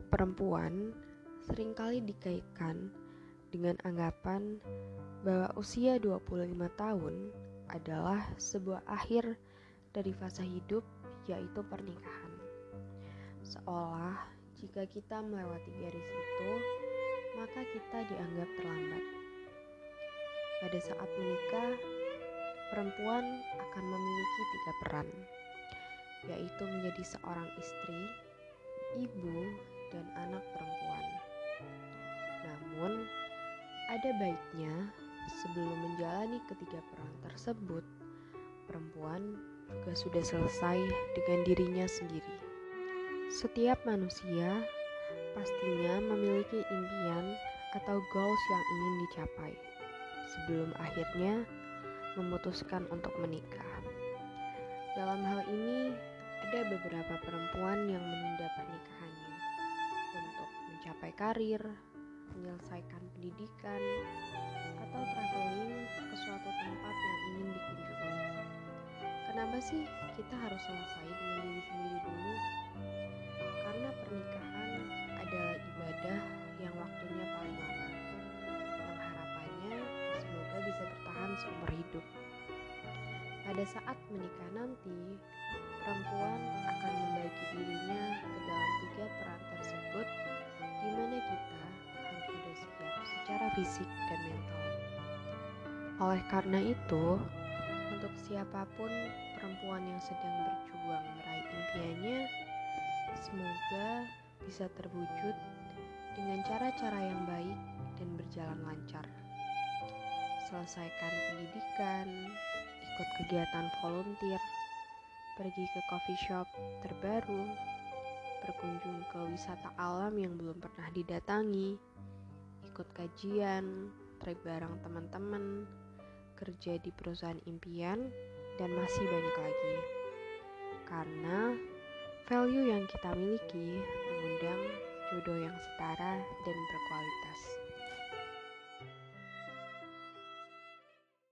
perempuan seringkali dikaitkan dengan anggapan bahwa usia 25 tahun adalah sebuah akhir dari fase hidup, yaitu pernikahan. Seolah jika kita melewati garis itu, maka kita dianggap terlambat. Pada saat menikah, perempuan akan memiliki 3 peran, yaitu menjadi seorang istri, ibu, dan anak perempuan. Namun, ada baiknya sebelum menjalani ketiga peran tersebut, perempuan juga sudah selesai dengan dirinya sendiri. Setiap manusia pastinya memiliki impian atau goals yang ingin dicapai sebelum akhirnya memutuskan untuk menikah. Dalam hal ini, ada beberapa perempuan yang menunda pernikahannya untuk mencapai karir, menyelesaikan pendidikan, atau traveling ke suatu tempat yang ingin dikunjungi. Kenapa sih kita harus selesai dengan diri sendiri dulu? Karena pernikahan adalah ibadah yang waktunya paling lama, yang harapannya semoga bisa bertahan seumur hidup. Pada saat menikah nanti, perempuan akan membagi dirinya ke dalam 3 peran tersebut, di mana kita harus sudah siap secara fisik dan mental. Oleh karena itu, untuk siapapun perempuan yang sedang berjuang meraih impiannya, semoga bisa terwujud dengan cara-cara yang baik dan berjalan lancar. Selesaikan pendidikan, ikut kegiatan volunteer, pergi ke coffee shop terbaru, berkunjung ke wisata alam yang belum pernah didatangi, ikut kajian, trip bareng teman-teman, kerja di perusahaan impian, dan masih banyak lagi. Karena value yang kita miliki mengundang jodoh yang setara dan berkualitas.